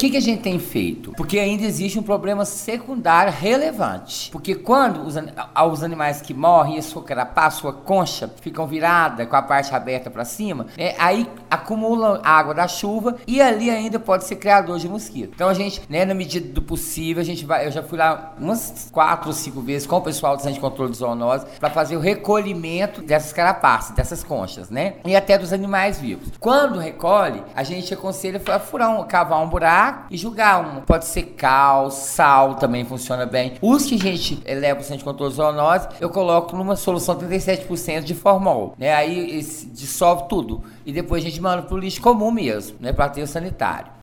que a gente tem feito? Porque ainda existe um problema secundário relevante. Porque quando os animais que morrem, a sua carapaça, sua concha, ficam viradas com a parte aberta para cima, aí acumula água da chuva e ali ainda pode ser criador de mosquito. Então a gente, na medida do possível, eu já fui lá umas 4 ou 5 vezes com o pessoal do Centro de Controle de Zoonose para fazer o recolhimento dessas carapaças, dessas conchas, né? E até dos animais vivos. Quando recolhe, a gente aconselha cavar um buraco e jogar pode ser cal, sal também funciona bem. Os que a gente leva para o Centro de Controle de Zoonose, eu coloco numa solução 37% de formol, né? Aí dissolve tudo e depois a gente manda pro lixo comum mesmo, né? Para aterro sanitário.